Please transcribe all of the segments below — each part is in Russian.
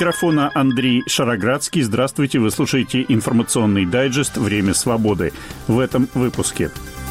микрофона Андрей Шароградский. Здравствуйте, вы слушаете информационный дайджест «Время свободы». В этом выпуске.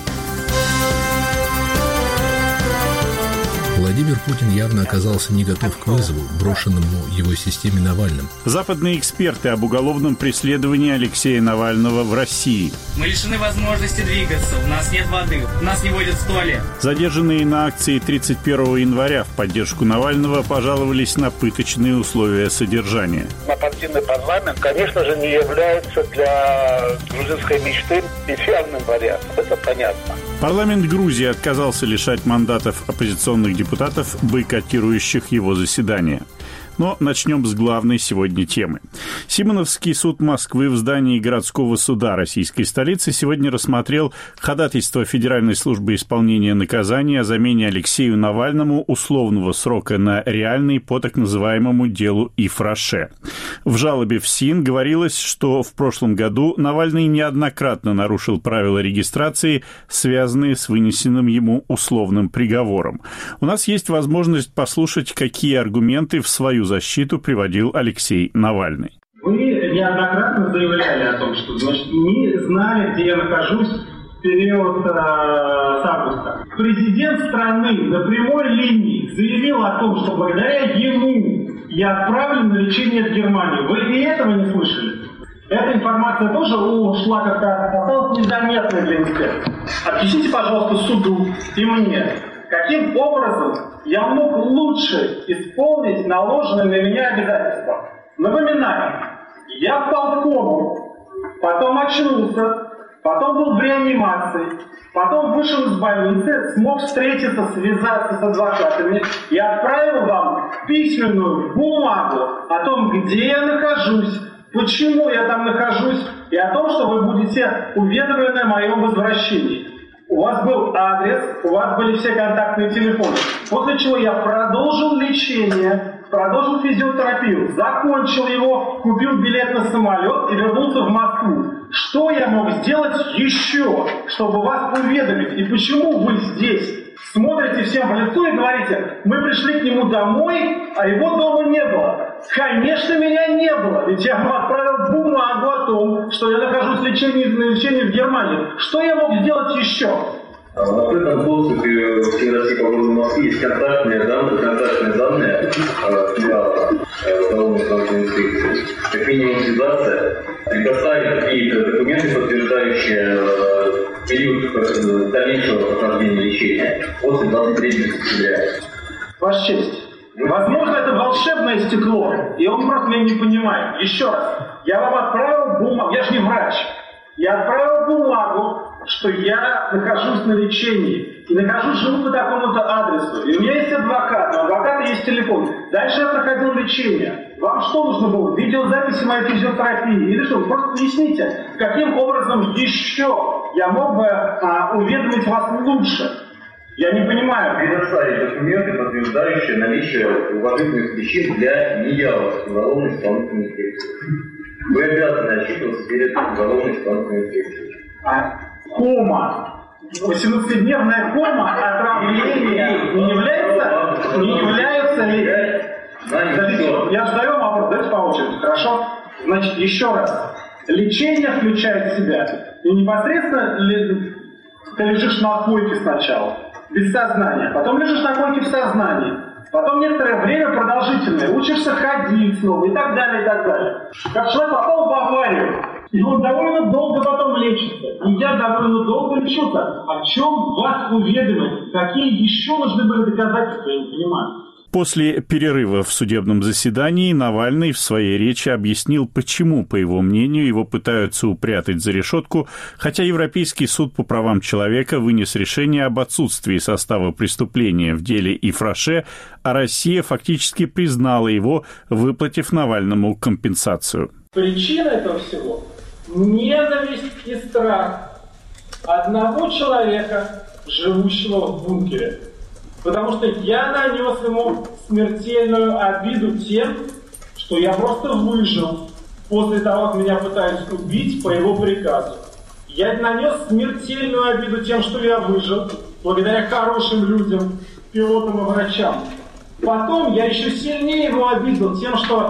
Владимир Путин явно оказался не готов к вызову, брошенному его системе Навальным. Западные эксперты об уголовном преследовании Алексея Навального в России. Мы лишены возможности двигаться, у нас нет воды, нас не водят в туалет. Задержанные на акции 31 января в поддержку Навального пожаловались на пыточные условия содержания. Однопартийный парламент, конечно же, не является для грузинской мечты идеальным вариантом, это понятно. Парламент Грузии отказался лишать мандатов оппозиционных депутатов, бойкотирующих его заседания. Но начнем с главной сегодня темы. Симоновский суд Москвы в здании городского суда российской столицы сегодня рассмотрел ходатайство Федеральной службы исполнения наказаний о замене Алексею Навальному условного срока на реальный по так называемому делу Ифраше. В жалобе в СИН говорилось, что в прошлом году Навальный неоднократно нарушил правила регистрации, связанные с вынесенным ему условным приговором. У нас есть возможность послушать, какие аргументы в свою защиту приводил Алексей Навальный. Вы неоднократно заявляли о том, что не знали, где я нахожусь в период с августа. Президент страны на прямой линии заявил о том, что благодаря ему я отправлен на лечение в Германию. Вы и этого не слышали? Эта информация тоже ушла как-то, осталась незаметной для инспектора. Объясните, пожалуйста, суду и мне, каким образом я мог лучше исполнить наложенные на меня обязательства. Напоминаю, я впал в кому, потом очнулся, потом был в реанимации, потом вышел из больницы, смог встретиться, связаться с адвокатами и отправил вам письменную бумагу о том, где я нахожусь, почему я там нахожусь, и о том, что вы будете уведомлены о моем возвращении. У вас был адрес, у вас были все контактные телефоны. После чего я продолжил лечение, продолжил физиотерапию, закончил его, купил билет на самолет и вернулся в Москву. Что я мог сделать еще, чтобы вас уведомить? И почему вы здесь смотрите всем в лицо и говорите, мы пришли к нему домой, а его дома не было? Конечно, меня не было, ведь я вам отправил бумагу о том, что я нахожусь на лечении в Германии. Что я мог сделать еще? В открытом доступе в России по городу Москвы есть контактные данные филиала уголовно-исполнительной инспекции. Как минимум связаться, предоставить какие-то документы, подтверждающие период дальнейшего прохождения лечения после 23 сентября. Ваша честь, возможно, это волшебное стекло, и он просто меня не понимает. Еще раз, я вам отправил бумагу, я же не врач, я отправил бумагу, что я нахожусь на лечении, и живу по такому-то адресу, и у меня есть адвокат, у адвоката есть телефон. Дальше я проходил лечение. Вам что нужно было? Видеозаписи моей физиотерапии? Или что? Просто объясните, каким образом еще я мог бы уведомить вас лучше? Я не понимаю. Предоставить документы, подтверждающие наличие уважительных причин для неявок уголовной исполнительной инспекции. Вы обязаны отчитываться перед уголовной исполнительной инспекцией. Кома. 18-дневная кома отравления не является ли... Я задаю вам вопрос, давайте по очереди, хорошо? Значит, еще раз. Лечение включает в себя. И непосредственно ты лежишь на койке сначала, без сознания. Потом лежишь на койке в сознании. Потом некоторое время продолжительное. Учишься ходить снова и так далее, и так далее. Как человек попал в аварию, и он довольно долго потом лечится. И я довольно долго лечуся. О чем вас уведомить? Какие еще нужны были доказательства, я не понимаю. После перерыва в судебном заседании Навальный в своей речи объяснил, почему, по его мнению, его пытаются упрятать за решетку, хотя Европейский суд по правам человека вынес решение об отсутствии состава преступления в деле Ифраше, а Россия фактически признала его, выплатив Навальному компенсацию. Причина этого всего – ненависть и страх одного человека, живущего в бункере. Потому что я нанес ему смертельную обиду тем, что я просто выжил после того, как меня пытались убить по его приказу. Я нанес смертельную обиду тем, что я выжил, благодаря хорошим людям, пилотам и врачам. Потом я еще сильнее его обидел тем, что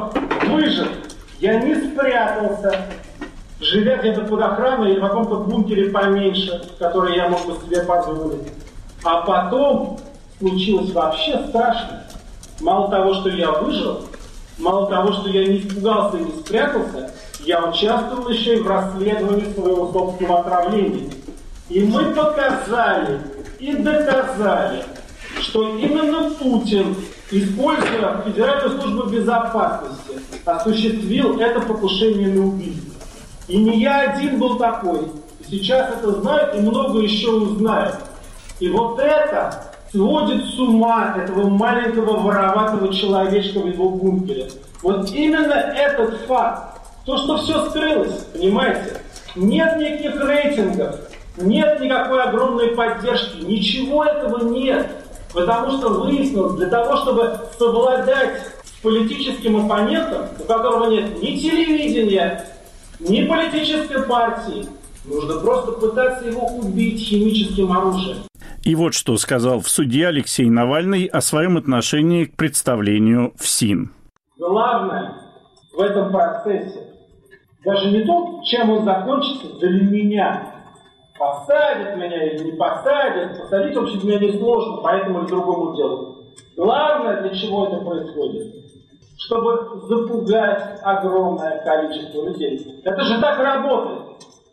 выжил. Я не спрятался, живя где-то под охраной или в каком-то бункере поменьше, который я мог бы себе позволить. А потом случилось вообще страшно. Мало того, что я выжил, мало того, что я не испугался и не спрятался, я участвовал еще и в расследовании своего собственного отравления. И мы показали и доказали, что именно Путин, используя Федеральную службу безопасности, осуществил это покушение на убийство. И не я один был такой. И сейчас это знают и много еще узнают. И вот это сводит с ума этого маленького вороватого человечка в его бункере. Вот именно этот факт, то, что все скрылось, понимаете? Нет никаких рейтингов, нет никакой огромной поддержки, ничего этого нет. Потому что выяснилось, для того, чтобы совладать с политическим оппонентом, у которого нет ни телевидения, ни политической партии, нужно просто пытаться его убить химическим оружием. И вот что сказал в суде Алексей Навальный о своем отношении к представлению ФСИН. Главное в этом процессе даже не то, чем он закончится для меня. Посадят меня или не посадят, посадить вообще для меня несложно, поэтому и другому делу. Главное, для чего это происходит, чтобы запугать огромное количество людей. Это же так работает.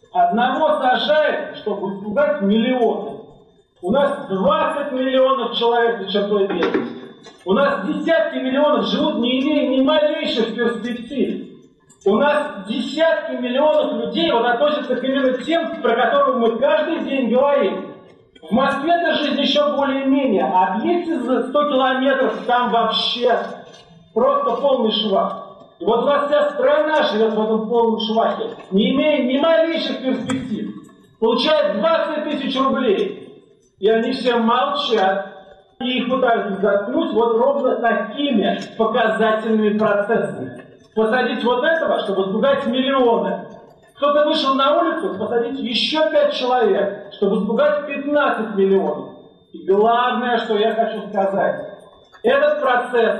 Одного сажают, чтобы испугать миллионы. У нас 20 миллионов человек за чертой бедности. У нас десятки миллионов живут, не имея ни малейших перспектив. У нас десятки миллионов людей вот относятся к именно тем, про которых мы каждый день говорим. В Москве-то жизнь еще более-менее, а объедьте за 100 километров, там вообще просто полный швах. И вот у нас вся страна живет в этом полном швахе, не имея ни малейших перспектив. Получает 20 тысяч рублей. И они все молчат. И их пытаются заткнуть вот ровно такими показательными процессами. Посадить вот этого, чтобы испугать миллионы. Кто-то вышел на улицу, посадить еще 5 человек, чтобы испугать 15 миллионов. И главное, что я хочу сказать. Этот процесс,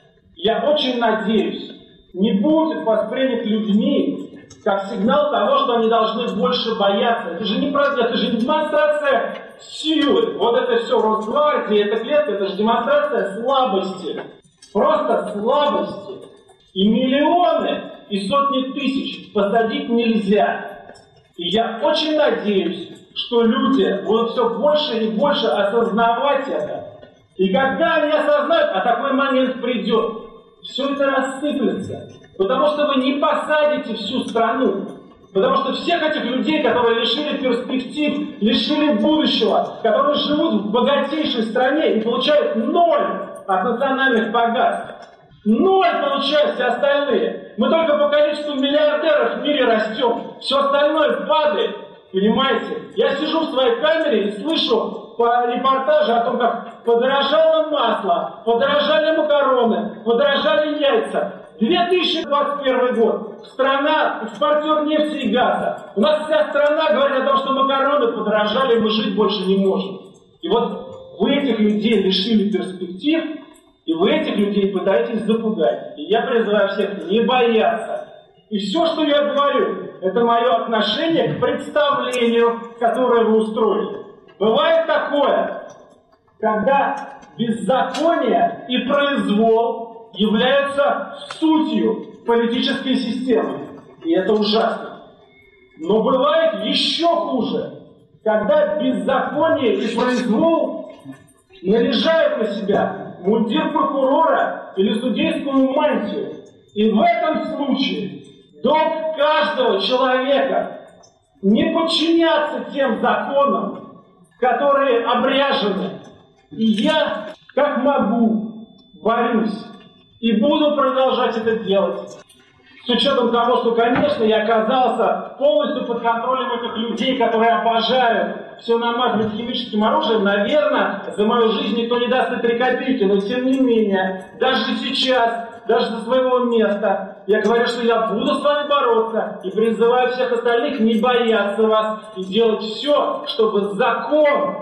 я очень надеюсь, не будет воспринят людьми как сигнал того, что они должны больше бояться. Это же не правда, это же демонстрация силы. Вот это все Росгвардии, это клетка, это же демонстрация слабости. Просто слабости. И миллионы, и сотни тысяч посадить нельзя. И я очень надеюсь, что люди будут все больше и больше осознавать это. И когда они осознают, а такой момент придет, все это рассыплется. Потому что вы не посадите всю страну. Потому что всех этих людей, которые лишили перспектив, лишили будущего, которые живут в богатейшей стране и получают 0 от национальных богатств. 0 получают все остальные. Мы только по количеству миллиардеров в мире растем. Все остальное падает. Понимаете? Я сижу в своей камере и слышу по репортажу о том, как подорожало масло, подорожали макароны, подорожали яйца. 2021 год. Страна экспортер нефти и газа. У нас вся страна говорит о том, что макароны подорожали, мы жить больше не можем. И вот вы этих людей лишили перспектив, и вы этих людей пытаетесь запугать. И я призываю всех не бояться. И все, что я говорю, это мое отношение к представлению, которое вы устроили. Бывает такое, когда беззаконие и произвол являются сутью политической системы. И это ужасно. Но бывает еще хуже, когда беззаконие и произвол наряжают на себя мундир прокурора или судейскую мантию. И в этом случае долг каждого человека не подчиняться тем законам, которые обряжены. И я, как могу, борюсь и буду продолжать это делать. С учетом того, что, конечно, я оказался полностью под контролем этих людей, которые обожают все намазывать химическим оружием, наверное, за мою жизнь никто не даст и 3 копейки, но тем не менее, даже сейчас, даже со своего места, я говорю, что я буду с вами бороться и призываю всех остальных не бояться вас и делать все, чтобы закон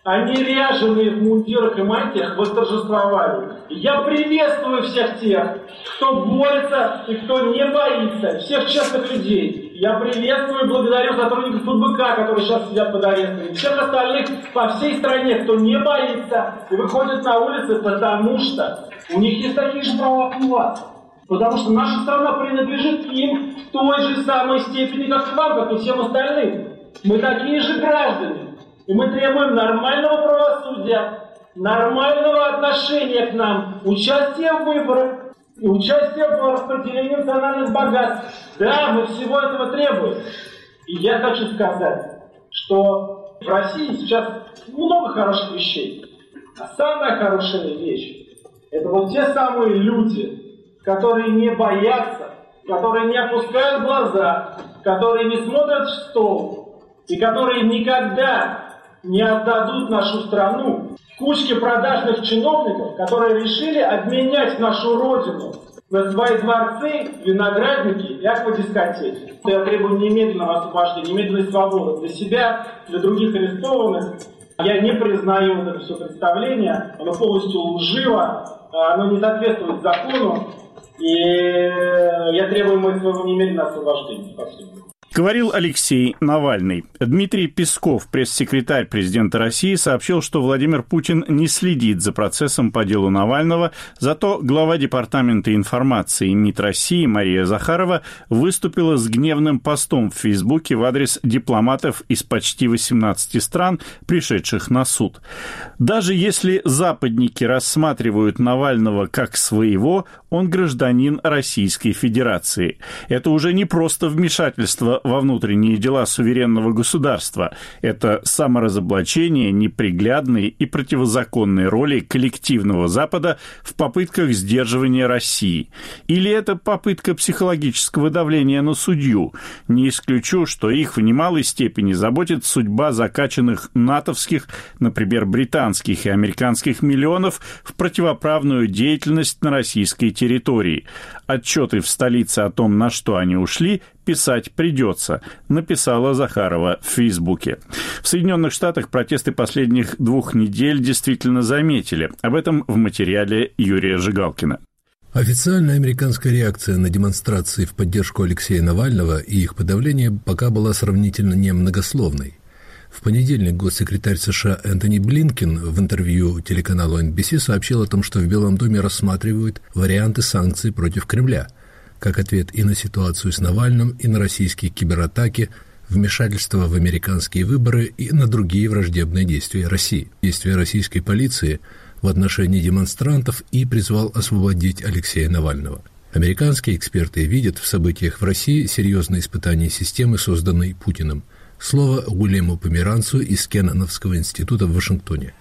Они ряженые в мундирах и мантиях восторжествовали. Я приветствую всех тех, кто борется и кто не боится, всех честных людей. Я приветствую и благодарю сотрудников ФБК, которые сейчас сидят под арестом, и всех остальных по всей стране, кто не боится и выходит на улицы, потому что у них есть такие же права, как у вас. Потому что наша страна принадлежит им в той же самой степени, как к вам, как и всем остальным. Мы такие же граждане. И мы требуем нормального правосудия, нормального отношения к нам, участия в выборах и участия в распределении национальных богатств. Да, мы всего этого требуем. И я хочу сказать, что в России сейчас много хороших вещей. А самая хорошая вещь – это вот те самые люди, которые не боятся, которые не опускают глаза, которые не смотрят в стол и которые никогда не отдадут нашу страну кучке продажных чиновников, которые решили обменять нашу родину на свои дворцы, виноградники и аквадискотеки. Я требую немедленного освобождения, немедленной свободы для себя, для других арестованных. Я не признаю вот это все представление, оно полностью лживо, оно не соответствует закону, и я требую своего немедленного освобождения. Спасибо. Говорил Алексей Навальный. Дмитрий Песков, пресс-секретарь президента России, сообщил, что Владимир Путин не следит за процессом по делу Навального, зато глава Департамента информации МИД России Мария Захарова выступила с гневным постом в Фейсбуке в адрес дипломатов из почти 18 стран, пришедших на суд. Даже если западники рассматривают Навального как своего, он гражданин Российской Федерации. Это уже не просто вмешательство во внутренние дела суверенного государства. Это саморазоблачение неприглядной и противозаконной роли коллективного Запада в попытках сдерживания России. Или это попытка психологического давления на судью. Не исключу, что их в немалой степени заботит судьба закачанных натовских, например, британских и американских миллионов в противоправную деятельность на российской территории. Отчеты в столице о том, на что они ушли, писать придется, написала Захарова в Фейсбуке. В Соединенных Штатах протесты последних 2 недель действительно заметили. Об этом в материале Юрия Жигалкина. Официальная американская реакция на демонстрации в поддержку Алексея Навального и их подавление пока была сравнительно немногословной. В понедельник госсекретарь США Энтони Блинкен в интервью телеканалу NBC сообщил о том, что в Белом доме рассматривают варианты санкций против Кремля, как ответ и на ситуацию с Навальным, и на российские кибератаки, вмешательство в американские выборы и на другие враждебные действия России. Действия российской полиции в отношении демонстрантов и призвал освободить Алексея Навального. Американские эксперты видят в событиях в России серьезное испытание системы, созданной Путиным. Слово Уильяму Померанцу из Кенноновского института в Вашингтоне.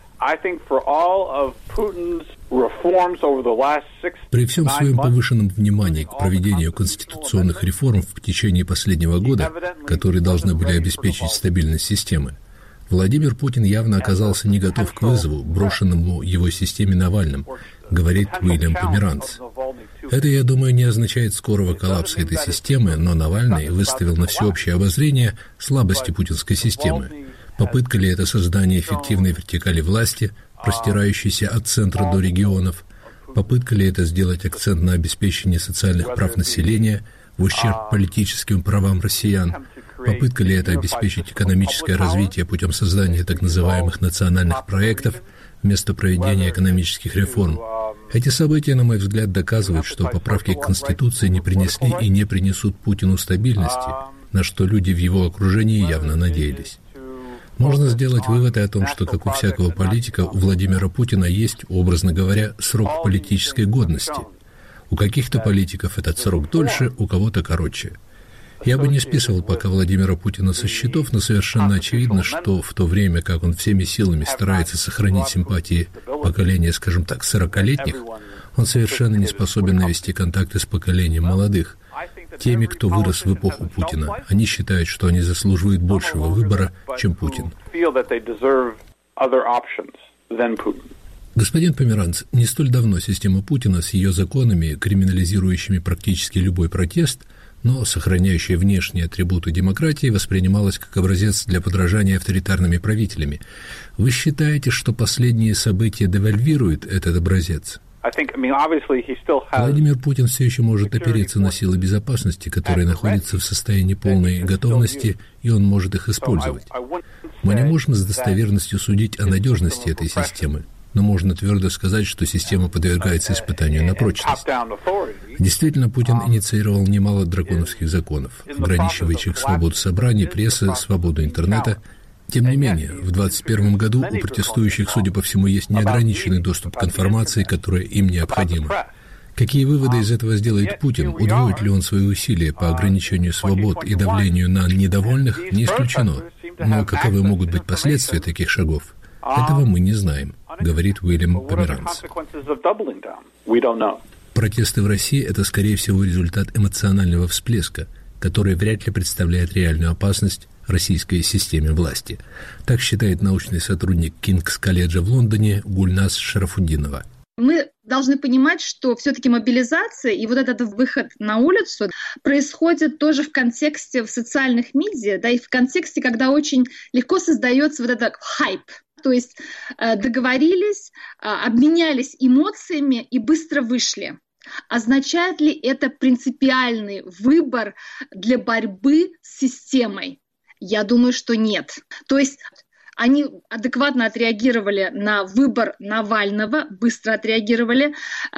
При всем своем повышенном внимании к проведению конституционных реформ в течение последнего года, которые должны были обеспечить стабильность системы, Владимир Путин явно оказался не готов к вызову, брошенному его системе Навальным, говорит Уильям Померанц. Это, я думаю, не означает скорого коллапса этой системы, но Навальный выставил на всеобщее обозрение слабости путинской системы. Попытка ли это создание эффективной вертикали власти, простирающейся от центра до регионов? Попытка ли это сделать акцент на обеспечении социальных прав населения в ущерб политическим правам россиян? Попытка ли это обеспечить экономическое развитие путем создания так называемых национальных проектов вместо проведения экономических реформ? Эти события, на мой взгляд, доказывают, что поправки к Конституции не принесли и не принесут Путину стабильности, на что люди в его окружении явно надеялись. Можно сделать выводы о том, что, как у всякого политика, у Владимира Путина есть, образно говоря, срок политической годности. У каких-то политиков этот срок дольше, у кого-то короче. Я бы не списывал пока Владимира Путина со счетов, но совершенно очевидно, что в то время, как он всеми силами старается сохранить симпатии поколения, скажем так, 40-летних, он совершенно не способен навести контакты с поколением молодых, теми, кто вырос в эпоху Путина. Они считают, что они заслуживают большего выбора, чем Путин. Господин Померанц, не столь давно система Путина с ее законами, криминализирующими практически любой протест, но сохраняющая внешние атрибуты демократии воспринималась как образец для подражания авторитарными правителями. Вы считаете, что последние события девальвируют этот образец? Владимир Путин все еще может опереться на силы безопасности, которые находятся в состоянии полной готовности, и он может их использовать. Мы не можем с достоверностью судить о надежности этой системы, но можно твердо сказать, что система подвергается испытанию на прочность. Действительно, Путин инициировал немало драконовских законов, ограничивающих свободу собраний, прессы, свободу интернета. Тем не менее, в 2021 году у протестующих, судя по всему, есть неограниченный доступ к информации, которая им необходима. Какие выводы из этого сделает Путин? Удвоит ли он свои усилия по ограничению свобод и давлению на недовольных? Не исключено. Но каковы могут быть последствия таких шагов? Этого мы не знаем, говорит Уильям Померанц. Протесты в России – это, скорее всего, результат эмоционального всплеска, который вряд ли представляет реальную опасность российской системе власти. Так считает научный сотрудник Кингс-колледжа в Лондоне Гульназ Шарафутдинова. Мы должны понимать, что все-таки мобилизация и вот этот выход на улицу происходит тоже в контексте в социальных медиа, да, и в контексте, когда очень легко создается вот этот хайп. То есть договорились, обменялись эмоциями и быстро вышли. Означает ли это принципиальный выбор для борьбы с системой? Я думаю, что нет. То есть они адекватно отреагировали на выбор Навального, быстро отреагировали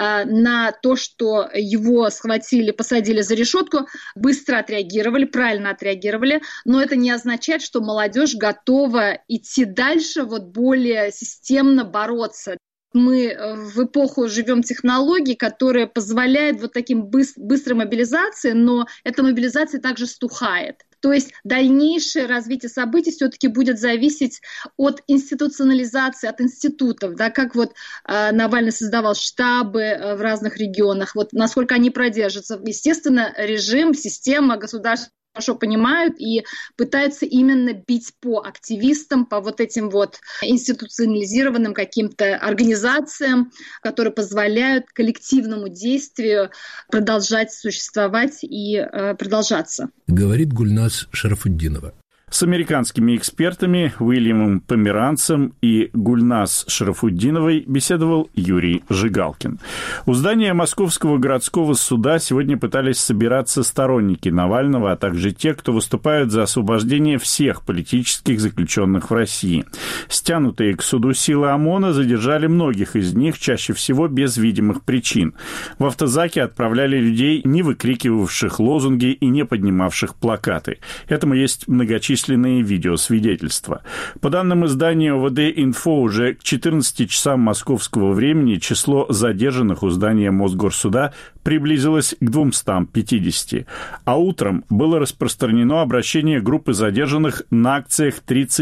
на то, что его схватили, посадили за решетку, быстро отреагировали, правильно отреагировали, но это не означает, что молодежь готова идти дальше, вот более системно бороться. Мы в эпоху живем технологий, которые позволяют вот таким быстрой мобилизации, но эта мобилизация также стухает. То есть дальнейшее развитие событий все-таки будет зависеть от институционализации, от институтов, да, как вот Навальный создавал штабы в разных регионах, вот насколько они продержатся. Естественно, режим, система, государство хорошо понимают и пытаются именно бить по активистам, по вот этим вот институционализированным каким-то организациям, которые позволяют коллективному действию продолжать существовать и продолжаться. Говорит Гульназ Шарафутдинова. С американскими экспертами Уильямом Померанцем и Гульназ Шарафутдиновой беседовал Юрий Жигалкин. У здания Московского городского суда сегодня пытались собираться сторонники Навального, а также те, кто выступают за освобождение всех политических заключенных в России. Стянутые к суду силы ОМОНа задержали многих из них, чаще всего без видимых причин. В автозаки отправляли людей, не выкрикивавших лозунги и не поднимавших плакаты. Этому есть многочисленные видеосвидетельства. По данным издания ОВД-Инфо, уже к 14 часам московского времени число задержанных у здания Мосгорсуда приблизилось к 250. А утром было распространено обращение группы задержанных на акциях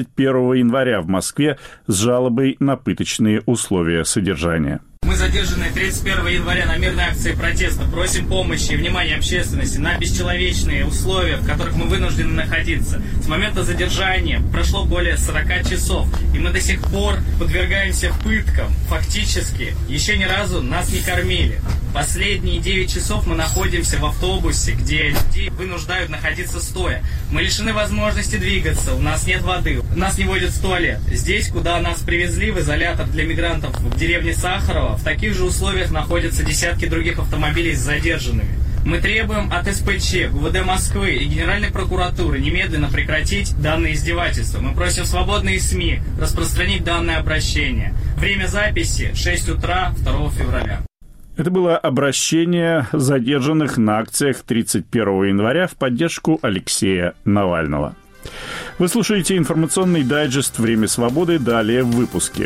31 января в Москве с жалобой на пыточные условия содержания. Мы задержаны 31 января на мирной акции протеста. Просим помощи и внимания общественности на бесчеловечные условия, в которых мы вынуждены находиться. С момента задержания прошло более 40 часов, и мы до сих пор подвергаемся пыткам. Фактически, еще ни разу нас не кормили. Последние 9 часов мы находимся в автобусе, где людей вынуждают находиться стоя. Мы лишены возможности двигаться, у нас нет воды, нас не водят в туалет. Здесь, куда нас привезли, в изолятор для мигрантов в деревне Сахарова, в таких же условиях находятся десятки других автомобилей с задержанными. Мы требуем от СПЧ, ГУВД Москвы и Генеральной прокуратуры немедленно прекратить данные издевательства. Мы просим свободные СМИ распространить данное обращение. Время записи 6 утра 2 февраля. Это было обращение задержанных на акциях 31 января в поддержку Алексея Навального. Вы слушаете информационный дайджест «Время свободы». Далее в выпуске.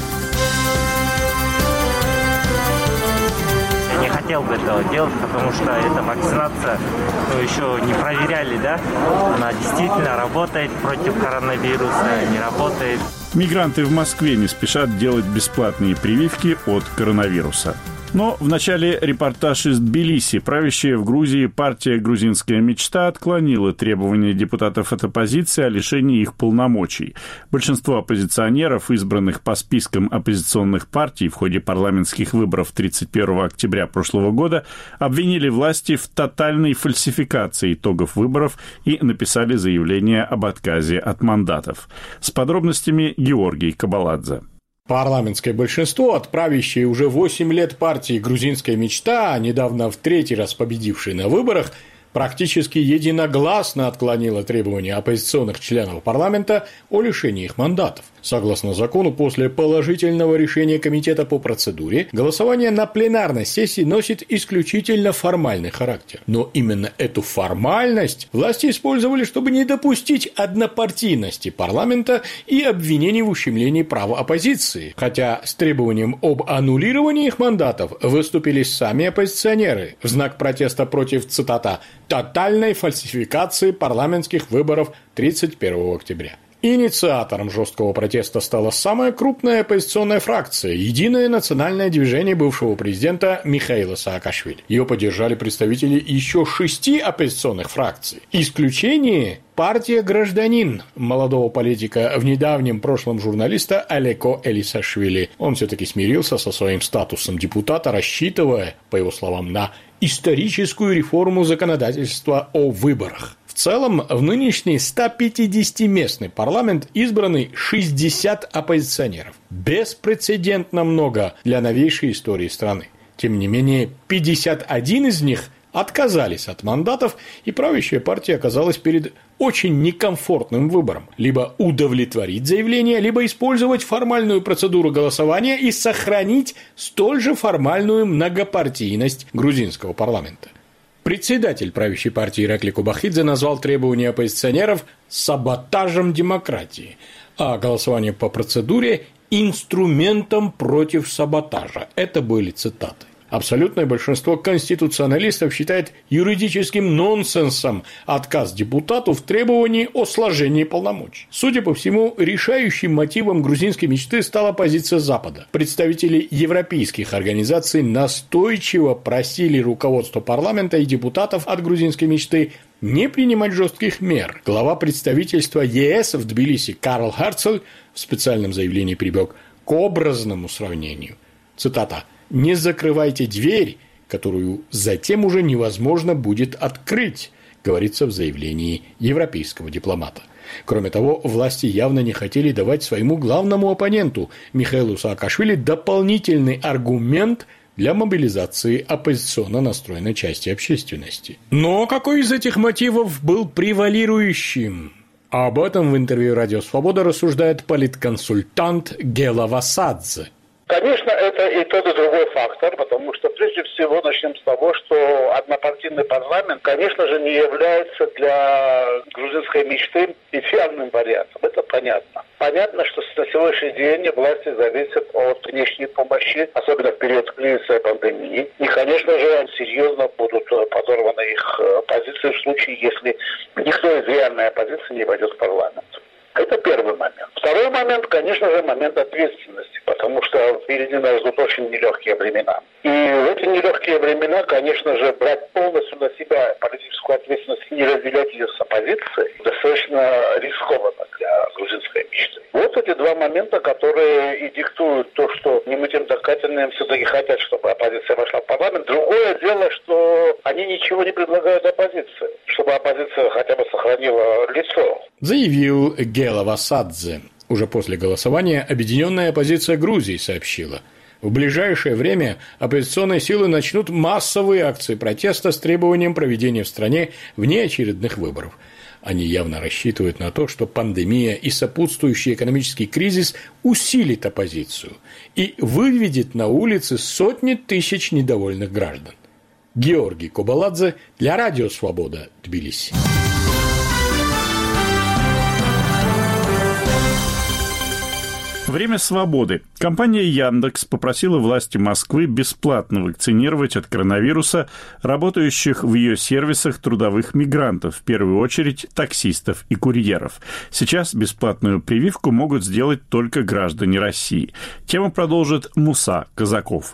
Не хотел бы этого делать, потому что эта вакцинация еще не проверяли, да? Она действительно работает против коронавируса, не работает. Мигранты в Москве не спешат делать бесплатные прививки от коронавируса. Но вначале репортаж из Тбилиси. Правящая в Грузии партия «Грузинская мечта» отклонила требования депутатов от оппозиции о лишении их полномочий. Большинство оппозиционеров, избранных по спискам оппозиционных партий в ходе парламентских выборов 31 октября прошлого года, обвинили власти в тотальной фальсификации итогов выборов и написали заявление об отказе от мандатов. С подробностями Георгий Кабаладзе. Парламентское большинство от правящей уже 8 лет партии «Грузинская мечта», недавно в 3-й раз победившей на выборах, практически единогласно отклонило требования оппозиционных членов парламента о лишении их мандатов. Согласно закону, после положительного решения комитета по процедуре, голосование на пленарной сессии носит исключительно формальный характер. Но именно эту формальность власти использовали, чтобы не допустить однопартийности парламента и обвинений в ущемлении права оппозиции. Хотя с требованием об аннулировании их мандатов выступили сами оппозиционеры в знак протеста против, цитата, «тотальной фальсификации парламентских выборов 31 октября». Инициатором жесткого протеста стала самая крупная оппозиционная фракция – Единое национальное движение бывшего президента Михаила Саакашвили. Ее поддержали представители еще 6 оппозиционных фракций. Исключение – партия «Гражданин» молодого политика, в недавнем прошлом журналиста Алеко Элисашвили. Он все-таки смирился со своим статусом депутата, рассчитывая, по его словам, на историческую реформу законодательства о выборах. В целом, в нынешний 150-местный парламент избраны 60 оппозиционеров. Беспрецедентно много для новейшей истории страны. Тем не менее, 51 из них отказались от мандатов, и правящая партия оказалась перед очень некомфортным выбором. Либо удовлетворить заявление, либо использовать формальную процедуру голосования и сохранить столь же формальную многопартийность грузинского парламента. Председатель правящей партии Иракли Кубахидзе назвал требования оппозиционеров саботажем демократии, а голосование по процедуре – инструментом против саботажа. Это были цитаты. Абсолютное большинство конституционалистов считает юридическим нонсенсом отказ депутату в требовании о сложении полномочий. Судя по всему, решающим мотивом грузинской мечты стала позиция Запада. Представители европейских организаций настойчиво просили руководство парламента и депутатов от грузинской мечты не принимать жестких мер. Глава представительства ЕС в Тбилиси Карл Херцель в специальном заявлении прибег к образному сравнению. Цитата: «Не закрывайте дверь, которую затем уже невозможно будет открыть», говорится в заявлении европейского дипломата. Кроме того, власти явно не хотели давать своему главному оппоненту Михаилу Саакашвили дополнительный аргумент для мобилизации оппозиционно настроенной части общественности. Но какой из этих мотивов был превалирующим? Об этом в интервью «Радио Свобода» рассуждает политконсультант Гела Васадзе. Конечно, это и тот, и другой фактор, потому что прежде всего начнем с того, что однопартийный парламент, конечно же, не является для грузинской мечты идеальным вариантом. Это понятно. Понятно, что на сегодняшний день власти зависят от внешней помощи, особенно в период кризиса и пандемии. И, конечно же, серьезно будут подорваны их позиции в случае, если никто из реальной оппозиции не войдет в парламент. Это первый момент. Второй момент, конечно же, момент ответственности, потому что впереди нас ждут очень нелегкие времена. И в эти нелегкие времена, конечно же, брать полностью на себя политическую ответственность и не разделять ее с оппозицией достаточно рискованно для грузинской мечты. Вот эти два момента, которые и диктуют то, что немытым докатанным все-таки хотят, чтобы оппозиция вошла в парламент. Другое дело, что они ничего не предлагают оппозиции, чтобы оппозиция хотя бы сохранила лицо. Заявил Гела Васадзе. Уже после голосования объединенная оппозиция Грузии сообщила: в ближайшее время оппозиционные силы начнут массовые акции протеста с требованием проведения в стране внеочередных выборов. Они явно рассчитывают на то, что пандемия и сопутствующий экономический кризис усилит оппозицию и выведет на улицы сотни тысяч недовольных граждан. Георгий Кабаладзе для Радио Свобода, Тбилиси. Время свободы. Компания Яндекс попросила власти Москвы бесплатно вакцинировать от коронавируса работающих в ее сервисах трудовых мигрантов, в первую очередь таксистов и курьеров. Сейчас бесплатную прививку могут сделать только граждане России. Тему продолжит Муса Казаков.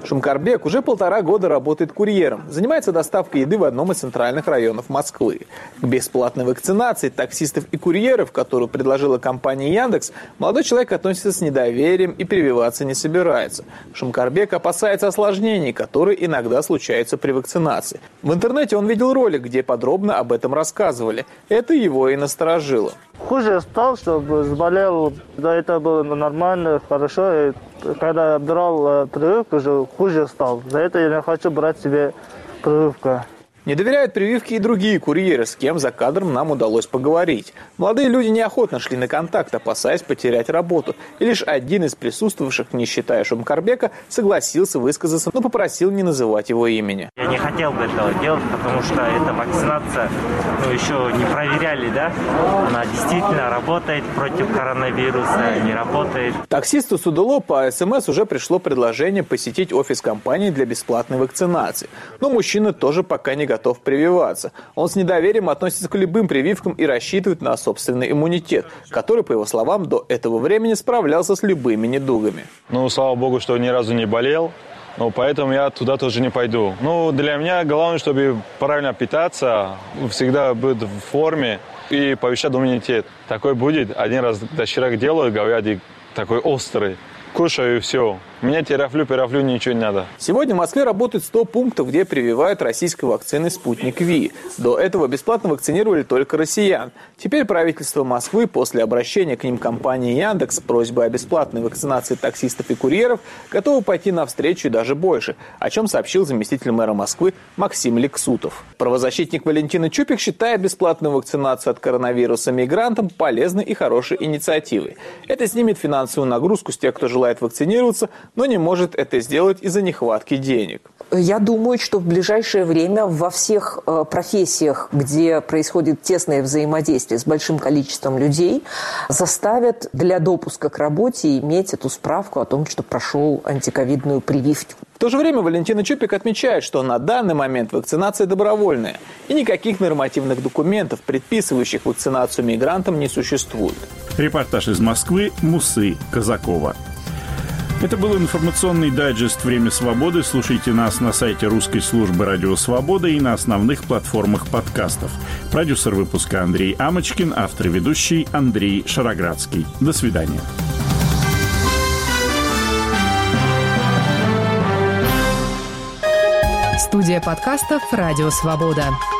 Шумкарбек уже 1,5 года работает курьером, занимается доставкой еды в одном из центральных районов Москвы. К бесплатной вакцинации таксистов и курьеров, которую предложила компания Яндекс, молодой человек относится с недоверием и прививаться не собирается. Шумкарбек опасается осложнений, которые иногда случаются при вакцинации. В интернете он видел ролик, где подробно об этом рассказывали. Это его и насторожило. Хуже стал, чтобы заболел, да, это было нормально, хорошо. И когда я брал прививку, уже хуже стал. За это я не хочу брать себе прививку. Не доверяют прививке и другие курьеры, с кем за кадром нам удалось поговорить. Молодые люди неохотно шли на контакт, опасаясь потерять работу. И лишь один из присутствовавших, не считая Шумкарбека, согласился высказаться, но попросил не называть его имени. Я не хотел бы этого делать, потому что эта вакцинация, еще не проверяли, да? Она действительно работает против коронавируса, не работает. Таксисту Судуло по СМС уже пришло предложение посетить офис компании для бесплатной вакцинации. Но мужчина тоже пока не готов прививаться. Он с недоверием относится к любым прививкам и рассчитывает на собственный иммунитет, который, по его словам, до этого времени справлялся с любыми недугами. Слава богу, что ни разу не болел, поэтому я туда тоже не пойду. Для меня главное, чтобы правильно питаться, всегда быть в форме и повышать иммунитет. Такой будет. Один раз доширак делаю, говядик такой острый. Кушаю и все. Мне терафлю, ничего не надо. Сегодня в Москве работает 100 пунктов, где прививают российской вакциной «Спутник Ви». До этого бесплатно вакцинировали только россиян. Теперь правительство Москвы после обращения к ним компании Яндекс с просьбой о бесплатной вакцинации таксистов и курьеров готовы пойти навстречу и даже больше, о чем сообщил заместитель мэра Москвы Максим Лексутов. Правозащитник Валентина Чупик считает бесплатную вакцинацию от коронавируса мигрантам полезной и хорошей инициативой. Это снимет финансовую нагрузку с тех, кто желает вакцинироваться, но не может это сделать из-за нехватки денег. Я думаю, что в ближайшее время во всех профессиях, где происходит тесное взаимодействие с большим количеством людей, заставят для допуска к работе иметь эту справку о том, что прошел антиковидную прививку. В то же время Валентина Чупик отмечает, что на данный момент вакцинация добровольная, и никаких нормативных документов, предписывающих вакцинацию мигрантам, не существует. Репортаж из Москвы Мусы Казакова. Это был информационный дайджест «Время свободы». Слушайте нас на сайте русской службы «Радио Свобода» и на основных платформах подкастов. Продюсер выпуска Андрей Амочкин, автор и ведущий Андрей Шароградский. До свидания. Студия подкастов «Радио Свобода».